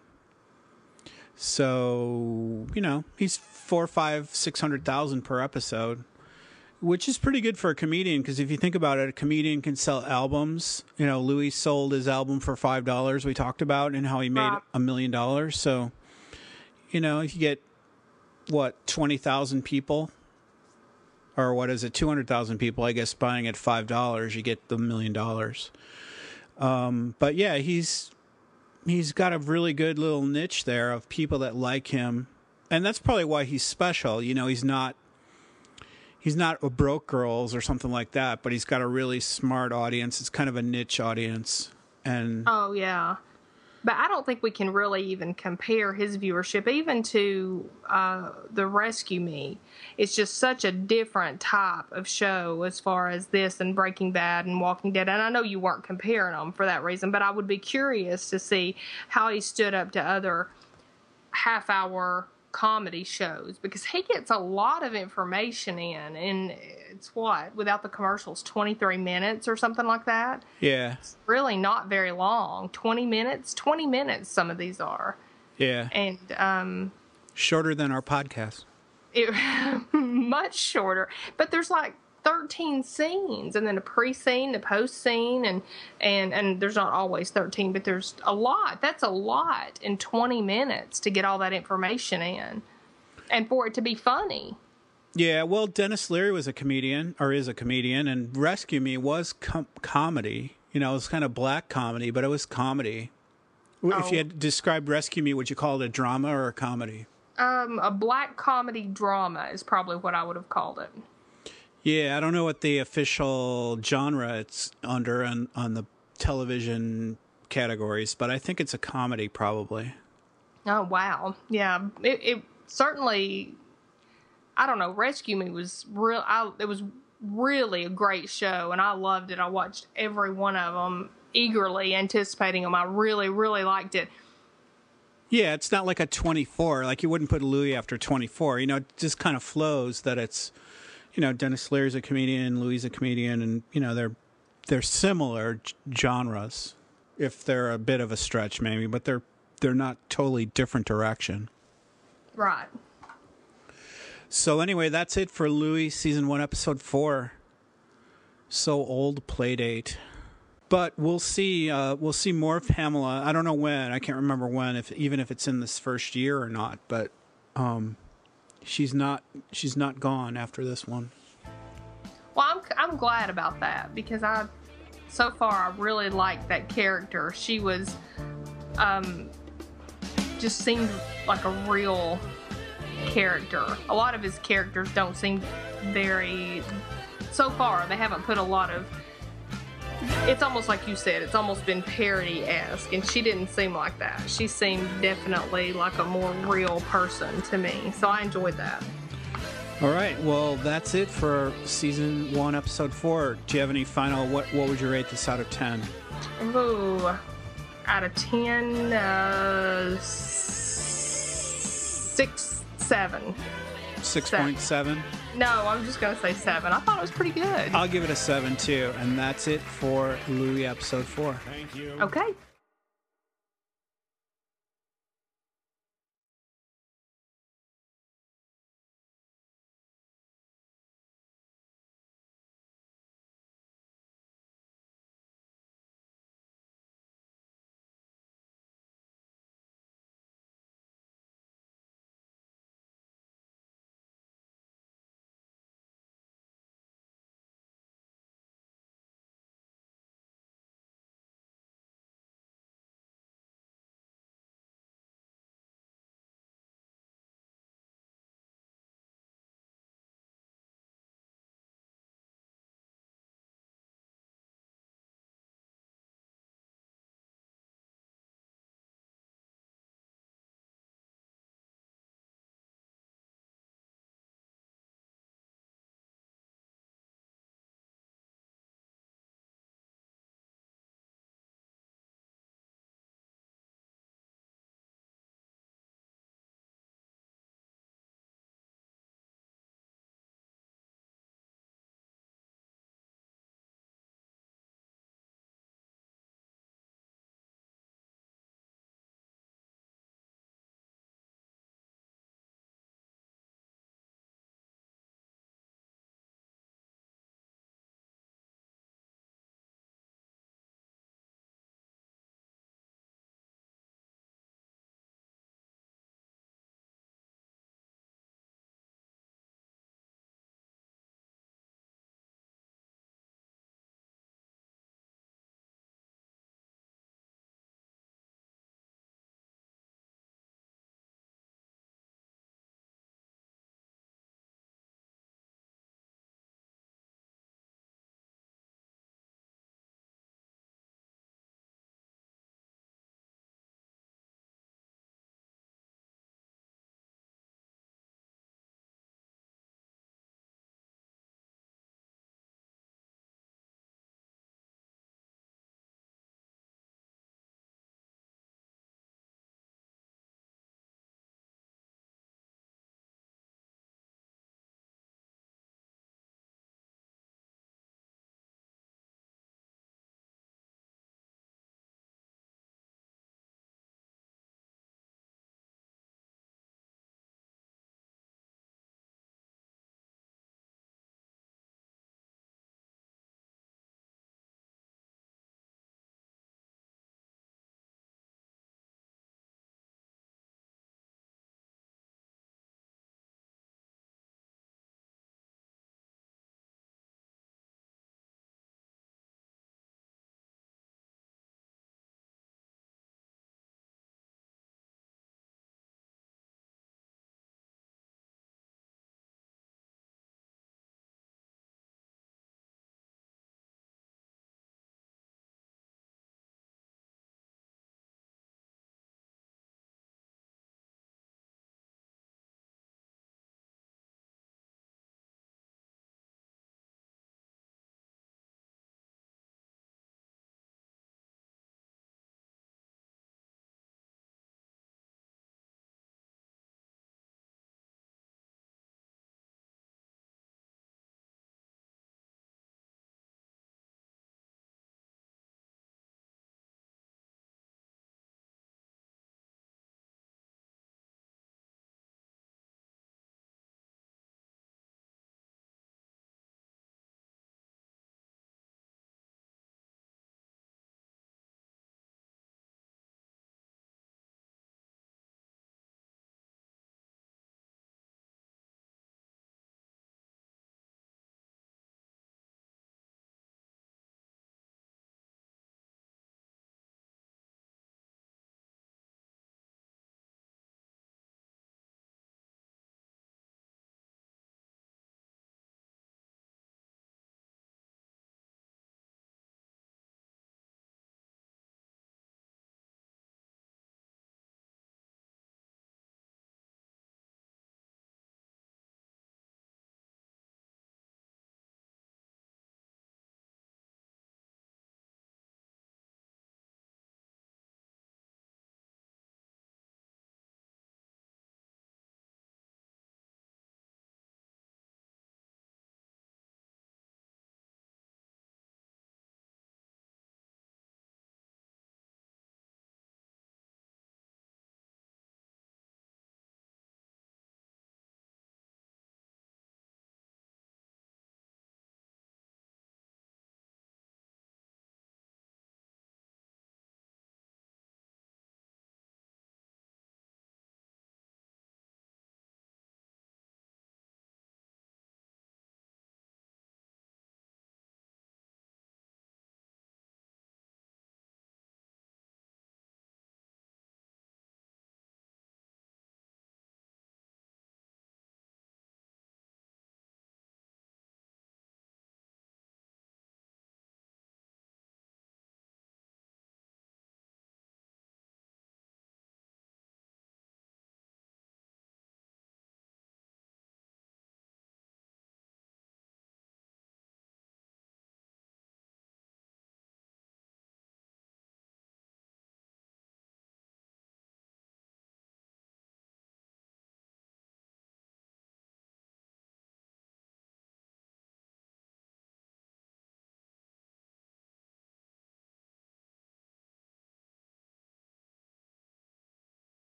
So, he's 400,000, 500,000, 600,000 per episode, which is pretty good for a comedian. Because if you think about it, a comedian can sell albums. Louis sold his album for $5. We talked about and how he made $1 million. So, if you get 20,000 people, or what is it, 200,000 people, I guess, buying at $5, you get the $1 million. But yeah, he's got a really good little niche there of people that like him, and that's probably why he's special. He's not a Broke Girls or something like that, but he's got a really smart audience. It's kind of a niche audience, and oh yeah, But I don't think we can really even compare his viewership even to the Rescue Me. It's just such a different type of show as far as this and Breaking Bad and Walking Dead. And I know you weren't comparing them for that reason, but I would be curious to see how he stood up to other half-hour comedy shows, because he gets a lot of information in, and it's without the commercials, 23 minutes or something like that. Yeah. It's really not very long. 20 minutes some of these are. Yeah. And shorter than our podcast. Much shorter, but there's like 13 scenes, and then a pre-scene, a post-scene, and there's not always 13, but there's a lot. That's a lot in 20 minutes to get all that information in, and for it to be funny. Yeah, well, Dennis Leary was a comedian, or is a comedian, and Rescue Me was comedy. You know, it was kind of black comedy, but it was comedy. If you had to describe Rescue Me, would you call it a drama or a comedy? A black comedy drama is probably what I would have called it. Yeah, I don't know what the official genre it's under on the television categories, but I think it's a comedy probably. Oh, wow. Yeah, it certainly, I don't know, Rescue Me was real. It was really a great show, and I loved it. I watched every one of them, eagerly anticipating them. I really, really liked it. Yeah, it's not like a 24. Like, you wouldn't put Louis after 24. You know, it just kind of flows that it's, you know, Dennis Leary's a comedian, Louis a comedian, and, you know, they're similar genres, if they're a bit of a stretch maybe, but they're not totally different direction. Right. So anyway, that's it for Louis season 1, episode 4. So old, Playdate. But we'll see more of Pamela. I don't know when. I can't remember when, even if it's in this first year or not, but she's not gone after this one. Well, I'm glad about that, because so far I really liked that character. She was just seemed like a real character. A lot of his characters don't seem very, so far they haven't put a lot of, it's almost like you said, it's almost been parody-esque, and she didn't seem like that. She seemed definitely like a more real person to me, so I enjoyed that. All right, well, that's it for season 1, episode 4. Do you have any final, what would you rate this out of 10? Ooh, out of 10, 6, 7. 6.7? No, I'm just going to say 7. I thought it was pretty good. I'll give it a 7 too, and that's it for Louis episode 4. Thank you. Okay.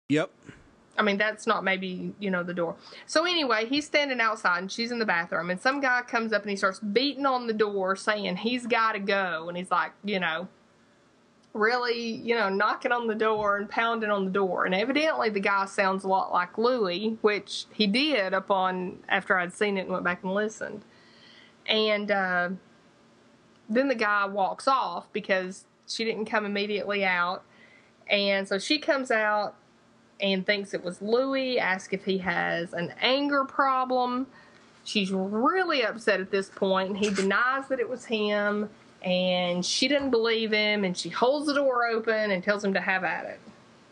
Yep. I mean, that's not maybe, the door. So anyway, he's standing outside and she's in the bathroom, and some guy comes up and he starts beating on the door saying he's got to go. And he's like, really, knocking on the door and pounding on the door. And evidently the guy sounds a lot like Louis, which he did after I'd seen it and went back and listened. And then the guy walks off because she didn't come immediately out. And so she comes out and thinks it was Louis, asks if he has an anger problem. She's really upset at this point, and he denies that it was him, and she didn't believe him, and she holds the door open and tells him to have at it.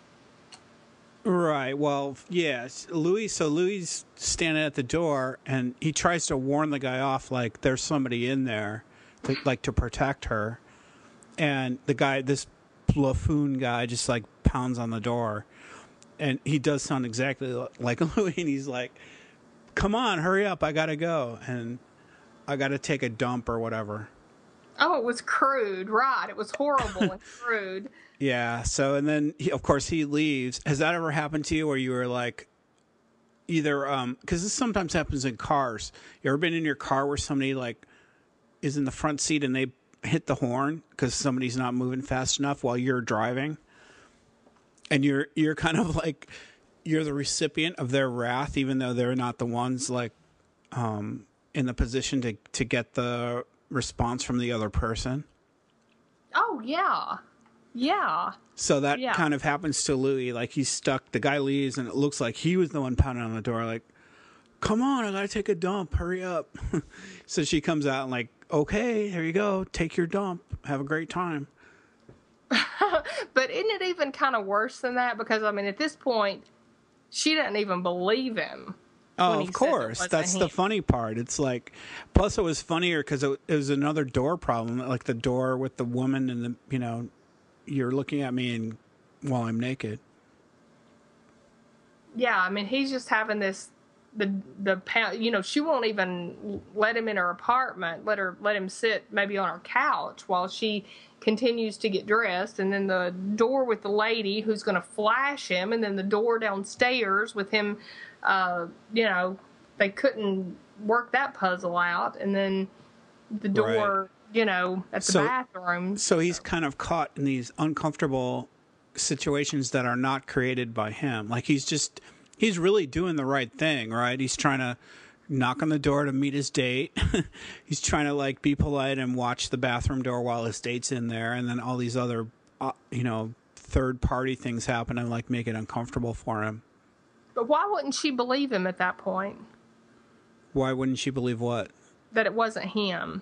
Right. Well, yes. Louis standing at the door, and he tries to warn the guy off, like there's somebody in there, to protect her. And the guy, this buffoon guy, just like pounds on the door. And he does sound exactly like Louis, and he's like, come on, hurry up, I gotta go. And I gotta take a dump or whatever. Oh, it was crude, right. It was horrible and crude. Yeah, so, and then, of course, he leaves. Has that ever happened to you where you were like, either, because this sometimes happens in cars. You ever been in your car where somebody, like, is in the front seat and they hit the horn because somebody's not moving fast enough while you're driving? And you're kind of like, you're the recipient of their wrath, even though they're not the ones, like, in the position to get the response from the other person. Oh, yeah. Yeah. So that kind of happens to Louis. Like, he's stuck. The guy leaves, and it looks like he was the one pounding on the door, like, come on, I gotta take a dump. Hurry up. So she comes out and like, okay, here you go. Take your dump. Have a great time. But isn't it even kind of worse than that? Because, I mean, at this point, she didn't even believe him. Oh, of course. That's the funny part. It's like, plus it was funnier because it was another door problem, like the door with the woman and the, you're looking at me and while I'm naked. Yeah, I mean, he's just having this, she won't even let him in her apartment, let him sit maybe on her couch while she continues to get dressed, and then the door with the lady who's going to flash him, and then the door downstairs with him, they couldn't work that puzzle out, and then the door, at the bathroom. So he's kind of caught in these uncomfortable situations that are not created by him. Like he's really doing the right thing, right? He's trying to knock on the door to meet his date. He's trying to like be polite and watch the bathroom door while his date's in there, and then all these other, third party things happen and like make it uncomfortable for him. But why wouldn't she believe him at that point? Why wouldn't she believe what? That it wasn't him.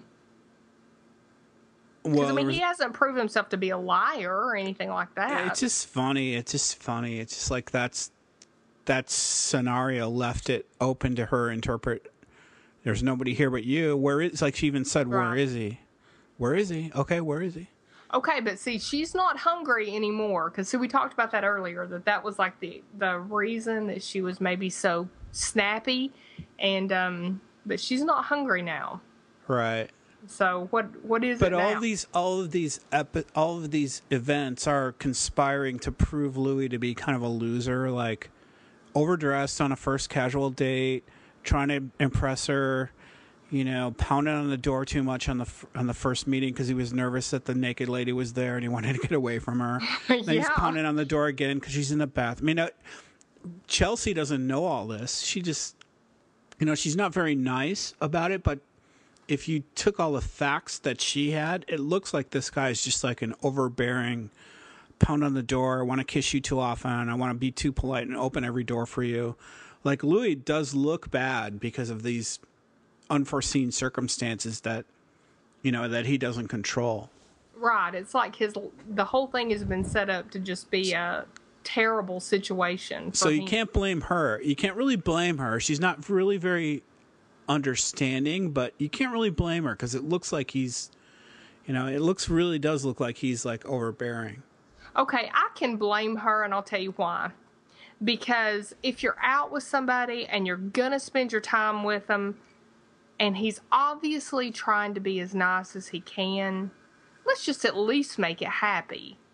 Well, because, I mean, he hasn't proved himself to be a liar or anything like that. It's just funny. It's just like that scenario left it open to her interpret. There's nobody here but you. Like she even said, right. Where is he? Where is he? Okay, where is he? Okay, but see, she's not hungry anymore. Because we talked about that earlier, that was like the reason that she was maybe so snappy. And, but she's not hungry now. Right. So what is it now? But all of these events are conspiring to prove Louis to be kind of a loser, like overdressed on a first casual date, trying to impress her, pounding on the door too much on the first meeting because he was nervous that the naked lady was there and he wanted to get away from her. Then he's pounding on the door again because she's in the bath. I mean, Chelsea doesn't know all this. She just, she's not very nice about it, but if you took all the facts that she had, it looks like this guy is just like an overbearing pound on the door. I want to kiss you too often. I want to be too polite and open every door for you. Like Louis does look bad because of these unforeseen circumstances that, that he doesn't control. Right. It's like the whole thing has been set up to just be a terrible situation. So you can't blame her. You can't really blame her. She's not really very understanding, but you can't really blame her because it looks like he's, really does look like he's like overbearing. Okay, I can blame her, and I'll tell you why. Because if you're out with somebody and you're gonna spend your time with them, and he's obviously trying to be as nice as he can, let's just at least make it happy.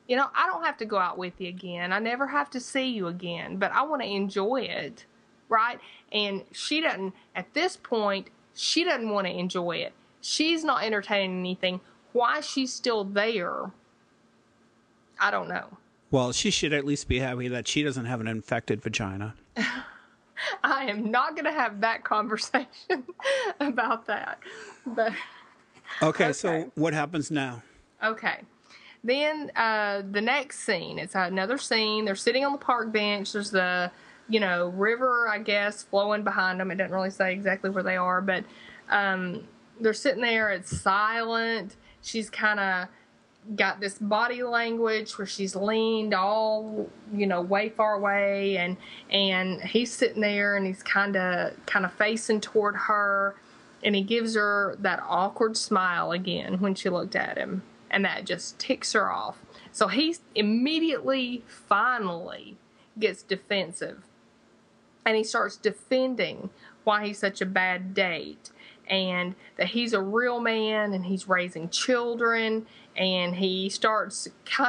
I don't have to go out with you again. I never have to see you again, but I want to enjoy it, right? And at this point, she doesn't want to enjoy it. She's not entertaining anything. Why she's still there, I don't know. Well, she should at least be happy that she doesn't have an infected vagina. I am not going to have that conversation about that. But okay, so what happens now? Okay. Then the next scene, it's another scene. They're sitting on the park bench. There's the, river, I guess, flowing behind them. It doesn't really say exactly where they are, but they're sitting there. It's silent. She's kind of got this body language where she's leaned all, way far away, and he's sitting there and he's kind of facing toward her, and he gives her that awkward smile again when she looked at him. And that just ticks her off. So he immediately, finally, gets defensive. And he starts defending why he's such a bad date. And that he's a real man and he's raising children. And he starts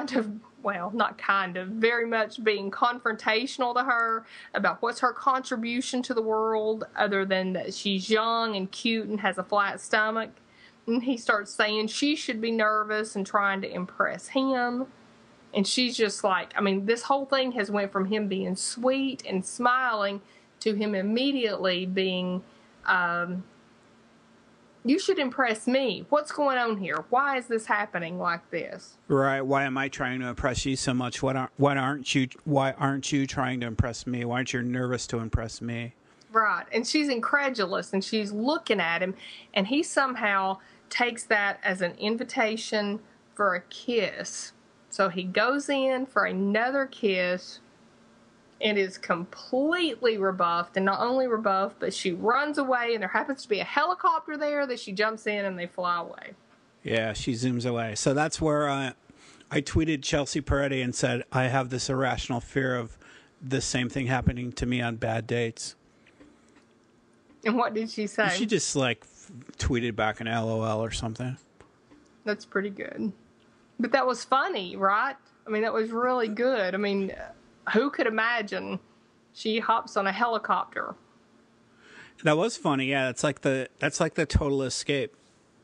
very much being confrontational to her about what's her contribution to the world other than that she's young and cute and has a flat stomach. And he starts saying she should be nervous and trying to impress him. And she's just like, this whole thing has went from him being sweet and smiling to him immediately being, you should impress me. What's going on here? Why is this happening like this? Right. Why am I trying to impress you so much? Why aren't you trying to impress me? Why aren't you nervous to impress me? Right. And she's incredulous and she's looking at him, and he somehow takes that as an invitation for a kiss. So he goes in for another kiss and is completely rebuffed. And not only rebuffed, but she runs away, and there happens to be a helicopter there that she jumps in and they fly away. Yeah, she zooms away. So that's where I tweeted Chelsea Peretti and said, I have this irrational fear of the same thing happening to me on bad dates. And what did she say? She just tweeted back an LOL or something. That's pretty good. But that was funny, right? That was really good. Who could imagine she hops on a helicopter? That was funny. Yeah, that's like the total escape.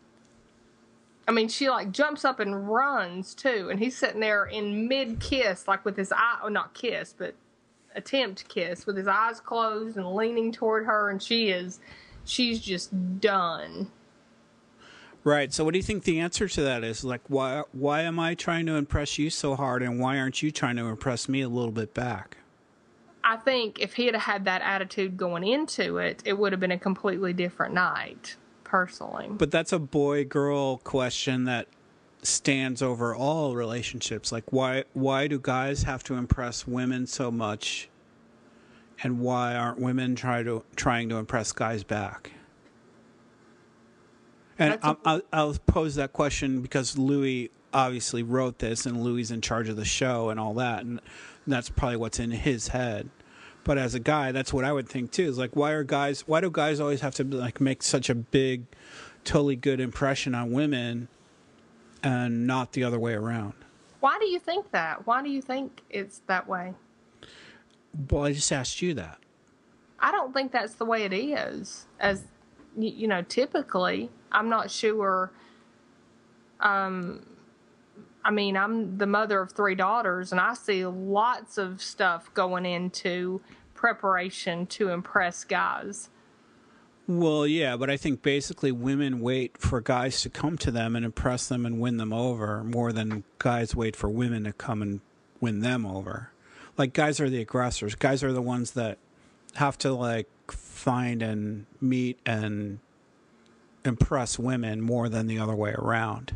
She jumps up and runs too, and he's sitting there in mid-kiss, with his eye, not kiss, but attempt kiss, with his eyes closed and leaning toward her, and she's just done. Right. So what do you think the answer to that is? Why am I trying to impress you so hard, and why aren't you trying to impress me a little bit back? I think if he had had that attitude going into it, it would have been a completely different night, personally. But that's a boy-girl question that stands over all relationships. Why do guys have to impress women so much, and why aren't women trying to impress guys back? And I'll pose that question because Louis obviously wrote this, and Louis in charge of the show and all that, and that's probably what's in his head. But as a guy, that's what I would think too. Is why do guys always have to make such a big, totally good impression on women, and not the other way around? Why do you think that? Why do you think it's that way? Well, I just asked you that. I don't think that's the way it is. As typically, I'm not sure. I'm the mother of 3 daughters, and I see lots of stuff going into preparation to impress guys. Well, yeah, but I think basically women wait for guys to come to them and impress them and win them over more than guys wait for women to come and win them over. Guys are the aggressors. Guys are the ones that have to find and meet and impress women more than the other way around.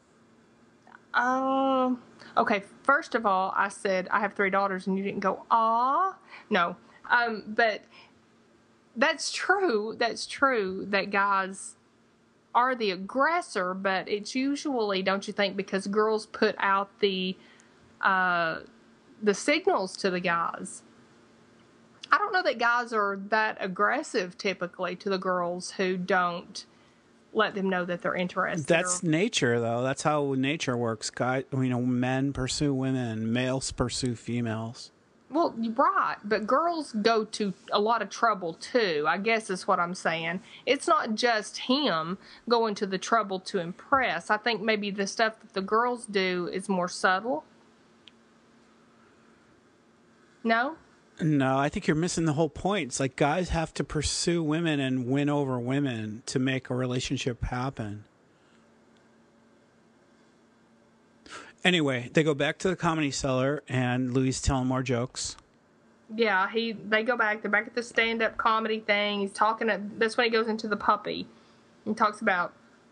Okay, first of all, I said I have 3 daughters, and you didn't go, "Aw." No. But that's true. That's true that guys are the aggressor, but it's usually, don't you think, because girls put out the signals to the guys. I don't know that guys are that aggressive typically to the girls who don't let them know that they're interested. That's nature, though. That's how nature works. Guys, men pursue women, males pursue females. Well, right, but girls go to a lot of trouble too, I guess is what I'm saying. It's not just him going to the trouble to impress. I think maybe the stuff that the girls do is more subtle. No? No, I think you're missing the whole point. It's like guys have to pursue women and win over women to make a relationship happen. Anyway, they go back to the Comedy Cellar, and Louis telling more jokes. Yeah, they go back. They're back at the stand-up comedy thing. He's talking. That's when he goes into the puppy. He talks about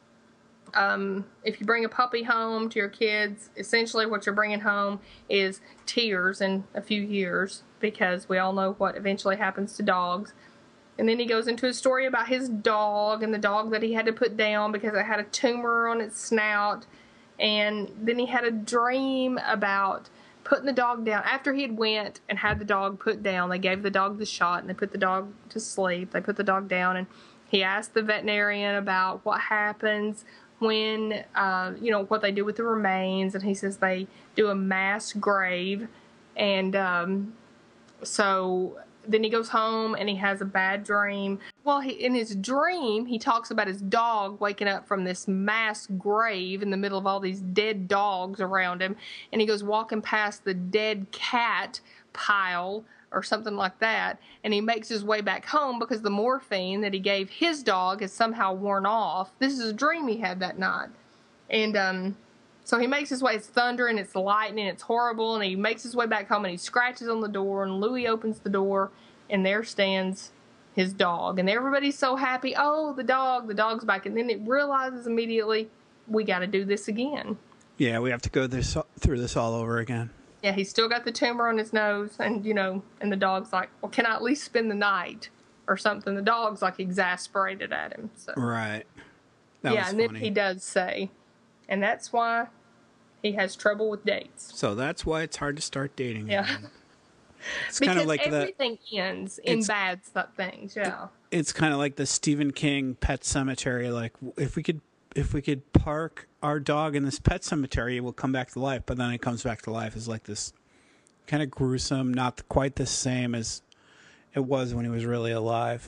if you bring a puppy home to your kids, essentially what you're bringing home is tears in a few years, because we all know what eventually happens to dogs. And then he goes into a story about his dog and the dog that he had to put down because it had a tumor on its snout. And then he had a dream about putting the dog down. After he had went and had the dog put down, they gave the dog the shot and they put the dog to sleep. They put the dog down, and he asked the veterinarian about what happens when, what they do with the remains. And he says they do a mass grave. And so then he goes home and he has a bad dream. Well, in his dream, he talks about his dog waking up from this mass grave in the middle of all these dead dogs around him. And he goes walking past the dead cat pile or something like that. And he makes his way back home because the morphine that he gave his dog has somehow worn off. This is a dream he had that night. And so he makes his way. It's thunder and it's lightning. It's horrible. And he makes his way back home and he scratches on the door. And Louis opens the door. And there stands his dog. And everybody's so happy. Oh, the dog's back. And then it realizes immediately, we got to do this again. Yeah, we have to go through this all over again. Yeah, he's still got the tumor on his nose. And, and the dog's like, well, can I at least spend the night or something? The dog's like exasperated at him. So. Right. That was funny. Then he does say, and that's why he has trouble with dates. So that's why it's hard to start dating. Yeah. Again. It's because kind of like everything ends in bad things. Yeah. It's kind of like the Stephen King Pet Cemetery. Like if we could park our dog in this pet cemetery, it will come back to life. But then it comes back to life as like this kind of gruesome, not quite the same as it was when he was really alive.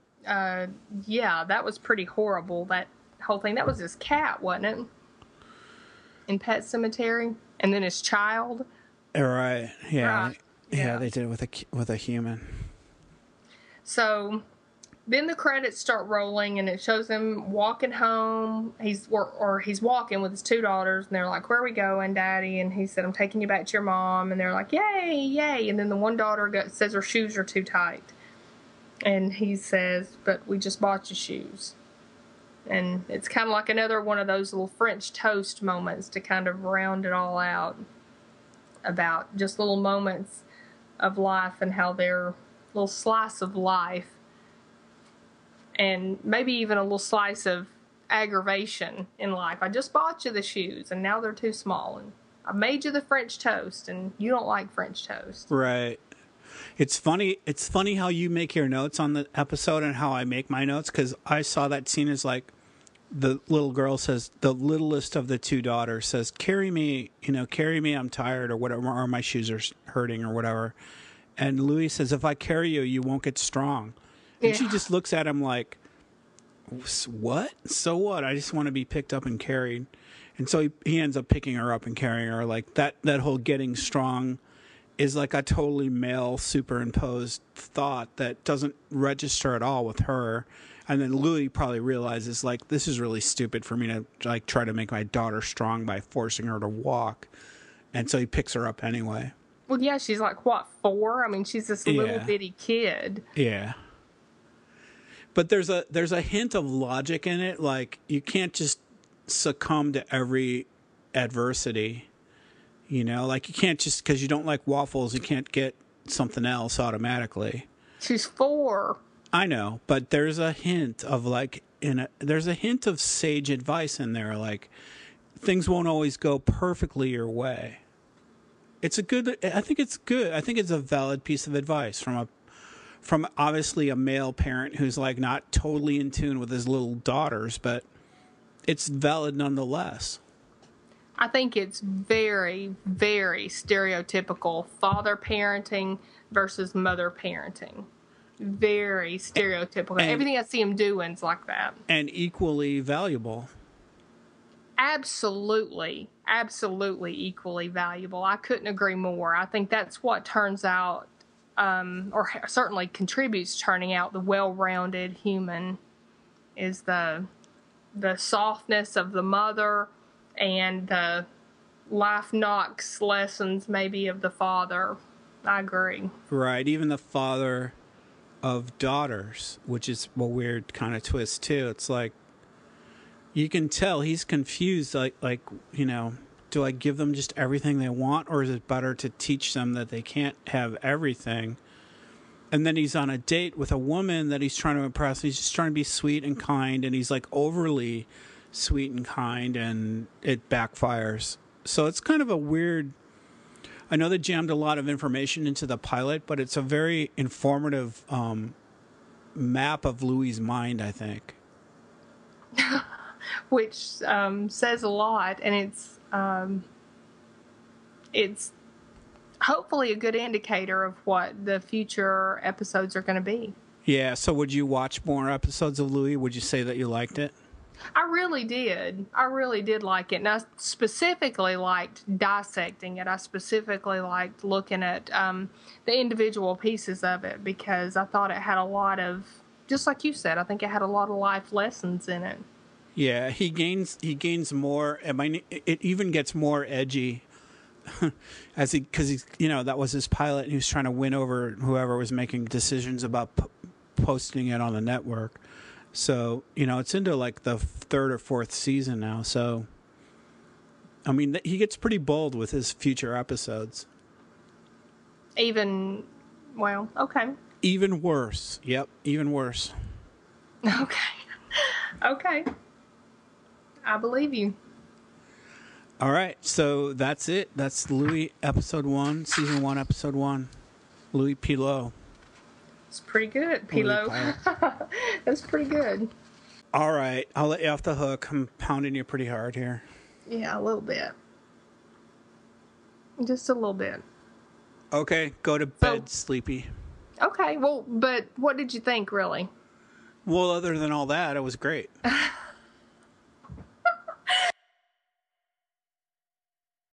Yeah, that was pretty horrible. That whole thing. That was his cat, wasn't it? In Pet Cemetery, and then his child. Right. Yeah. Right. Yeah, they did it with a human. So then the credits start rolling, and it shows him walking home. He's walking with his two daughters, and they're like, "Where are we going, Daddy?" And he said, "I'm taking you back to your mom." And they're like, "Yay, yay!" And then the one daughter says her shoes are too tight, and he says, "But we just bought you shoes." And it's kind of like another one of those little French toast moments to kind of round it all out, about just little moments of life and how they're a little slice of life, and maybe even a little slice of aggravation in life. I just bought you the shoes and now they're too small, and I made you the French toast and you don't like French toast. Right. It's funny how you make your notes on the episode and how I make my notes, because I saw that scene as like the little girl says, the littlest of the two daughters says, carry me, I'm tired or whatever, or my shoes are hurting or whatever. And Louis says, if I carry you, you won't get strong. And she just looks at him like, what? So what? I just want to be picked up and carried. And so he ends up picking her up and carrying her. Like that whole getting strong is like a totally male superimposed thought that doesn't register at all with her. And then Louis probably realizes, like, this is really stupid for me to, like, try to make my daughter strong by forcing her to walk. And so he picks her up anyway. Well, yeah, she's like, what, 4? I mean, she's this little bitty kid. Yeah. But there's a hint of logic in it. Like, you can't just succumb to every adversity. Like, you can't just, because you don't like waffles, you can't get something else automatically. She's 4. I know, but there's a hint of there's a hint of sage advice in there. Like, things won't always go perfectly your way. I think it's good. I think it's a valid piece of advice from obviously a male parent who's like not totally in tune with his little daughters, but it's valid nonetheless. I think it's very, very stereotypical father parenting versus mother parenting. Very stereotypical. And everything I see him doing is like that. And equally valuable. Absolutely, absolutely equally valuable. I couldn't agree more. I think that's what turns out, or certainly contributes to turning out the well-rounded human, is the softness of the mother and the life knocks lessons maybe of the father. I agree. Right, even the father of daughters, which is a weird kind of twist too. It's like, you can tell he's confused, like, you know, do I give them just everything they want, or is it better to teach them that they can't have everything? And then he's on a date with a woman that he's trying to impress. He's just trying to be sweet and kind, and he's like overly sweet and kind, and it backfires. So it's kind of a weird, I know they jammed a lot of information into the pilot, but it's a very informative map of Louis' mind, I think. Which says a lot, and it's hopefully a good indicator of what the future episodes are going to be. Yeah, so would you watch more episodes of Louis? Would you say that you liked it? I really did. I really did like it. And I specifically liked dissecting it. I specifically liked looking at the individual pieces of it, because I thought it had a lot of, just like you said, I think it had a lot of life lessons in it. Yeah, he gains more. I mean, it even gets more edgy because he's, you know, that was his pilot, and he was trying to win over whoever was making decisions about posting it on the network. So, you know, it's into like the third or fourth season now. So, I mean, he gets pretty bold with his future episodes. Even worse. Yep, even worse. Okay. I believe you. All right, so that's it. That's Louis episode 1, season 1, episode 1. Louis Pilot. It's pretty good, Pilot. That's pretty good. All right, I'll let you off the hook. I'm pounding you pretty hard here. Yeah, a little bit. Just a little bit. Okay, go to bed, sleepy. Okay, well, but what did you think, really? Well, other than all that, it was great.